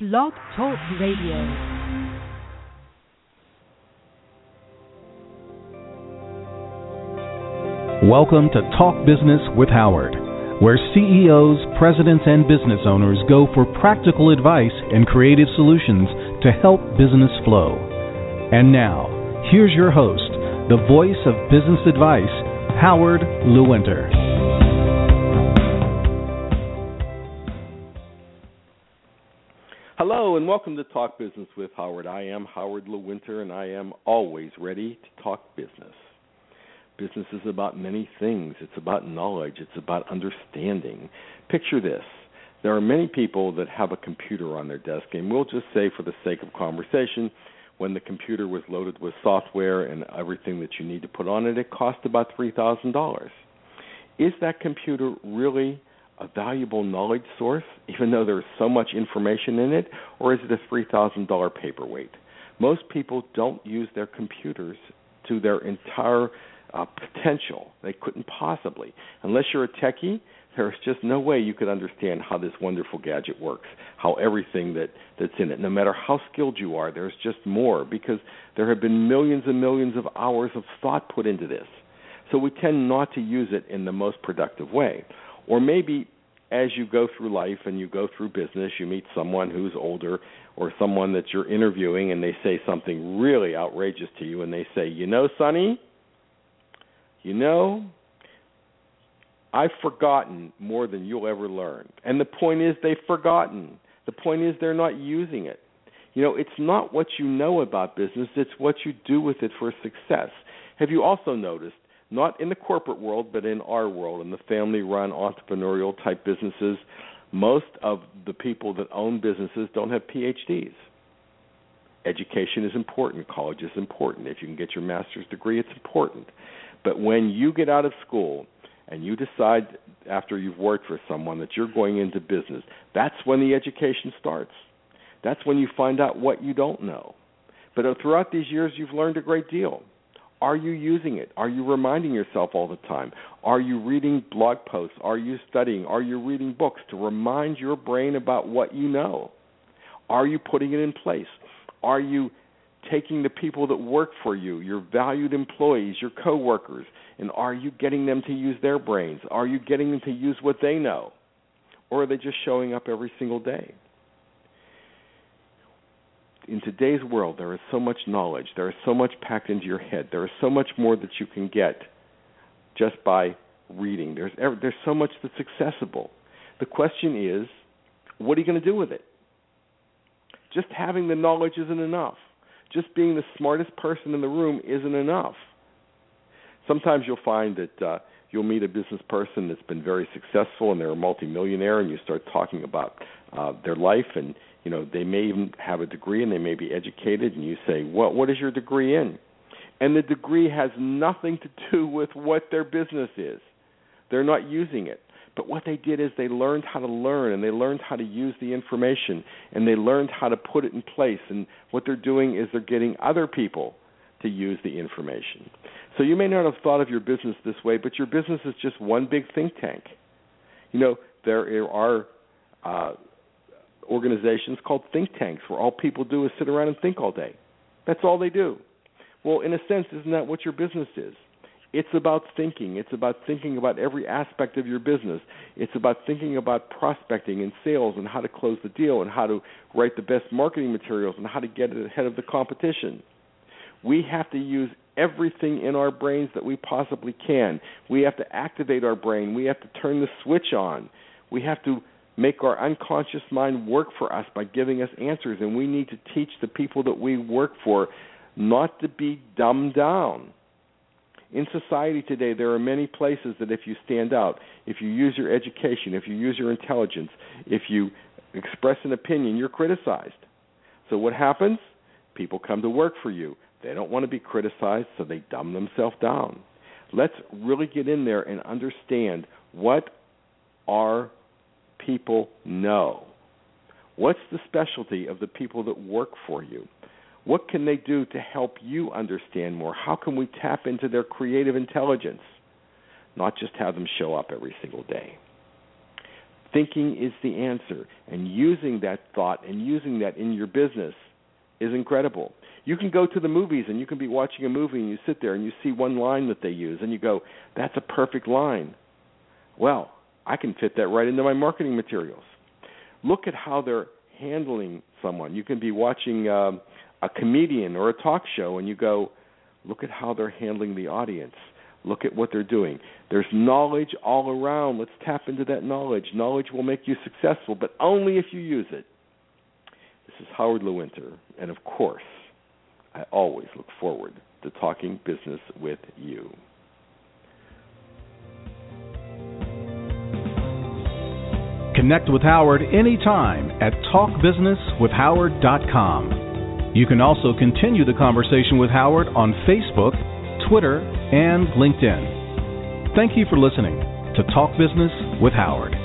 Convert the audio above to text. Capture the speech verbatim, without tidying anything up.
Blog Talk Radio. Welcome to Talk Business with Howard, where C E Os, presidents, and business owners go for practical advice and creative solutions to help business flow. And now, here's your host, the voice of business advice, Howard Lewinter. Hello and welcome to Talk Business with Howard. I am Howard Lewinter and I am always ready to talk business. Business is about many things. It's about knowledge. It's about understanding. Picture this. There are many people that have a computer on their desk, and we'll just say for the sake of conversation, when the computer was loaded with software and everything that you need to put on it, it cost about three thousand dollars. Is that computer really a valuable knowledge source, even though there's so much information in it, or is it a three thousand dollars paperweight? Most people don't use their computers to their entire uh, potential. They couldn't possibly. Unless you're a techie, there's just no way you could understand how this wonderful gadget works, how everything that, that's in it. No matter how skilled you are, there's just more, because there have been millions and millions of hours of thought put into this. So we tend not to use it in the most productive way. Or maybe as you go through life and you go through business, you meet someone who's older or someone that you're interviewing and they say something really outrageous to you and they say, you know, Sonny, you know, I've forgotten more than you'll ever learn. And the point is they've forgotten. The point is they're not using it. You know, it's not what you know about business, it's what you do with it for success. Have you also noticed, not in the corporate world, but in our world, in the family-run, entrepreneurial-type businesses, most of the people that own businesses don't have P H Ds. Education is important. College is important. If you can get your master's degree, it's important. But when you get out of school and you decide after you've worked for someone that you're going into business, that's when the education starts. That's when you find out what you don't know. But throughout these years, you've learned a great deal. Are you using it? Are you reminding yourself all the time? Are you reading blog posts? Are you studying? Are you reading books to remind your brain about what you know? Are you putting it in place? Are you taking the people that work for you, your valued employees, your coworkers, and are you getting them to use their brains? Are you getting them to use what they know? Or are they just showing up every single day? In today's world, there is so much knowledge. There is so much packed into your head. There is so much more that you can get just by reading. There's there's so much that's accessible. The question is, what are you going to do with it? Just having the knowledge isn't enough. Just being the smartest person in the room isn't enough. Sometimes you'll find that uh, you'll meet a business person that's been very successful and they're a multimillionaire, and you start talking about uh, their life, and you know they may even have a degree and they may be educated, and you say, "What what is your degree in?" And the degree has nothing to do with what their business is. They're not using it. But what they did is they learned how to learn, and they learned how to use the information, and they learned how to put it in place. And what they're doing is they're getting other people to use the information. So you may not have thought of your business this way, but your business is just one big think tank. You know, there are uh, organizations called think tanks where all people do is sit around and think all day. That's all they do. Well, in a sense, isn't that what your business is? It's about thinking. It's about thinking about every aspect of your business. It's about thinking about prospecting and sales and how to close the deal and how to write the best marketing materials and how to get it ahead of the competition. We have to use everything in our brains that we possibly can. We have to activate our brain. We have to turn the switch on. We have to make our unconscious mind work for us by giving us answers, and we need to teach the people that we work for not to be dumbed down. In society today, there are many places that if you stand out, if you use your education, if you use your intelligence, if you express an opinion, you're criticized. So what happens? People come to work for you. They don't want to be criticized, so they dumb themselves down. Let's really get in there and understand what our people know. What's the specialty of the people that work for you? What can they do to help you understand more? How can we tap into their creative intelligence, not just have them show up every single day? Thinking is the answer, and using that thought and using that in your business is incredible. You can go to the movies and you can be watching a movie and you sit there and you see one line that they use and you go, that's a perfect line. Well, I can fit that right into my marketing materials. Look at how they're handling someone. You can be watching uh, a comedian or a talk show and you go, look at how they're handling the audience. Look at what they're doing. There's knowledge all around. Let's tap into that knowledge. Knowledge will make you successful, but only if you use it. This is Howard Lewinter, and of course, I always look forward to talking business with you. Connect with Howard anytime at talk business with howard dot com. You can also continue the conversation with Howard on Facebook, Twitter, and LinkedIn. Thank you for listening to Talk Business with Howard.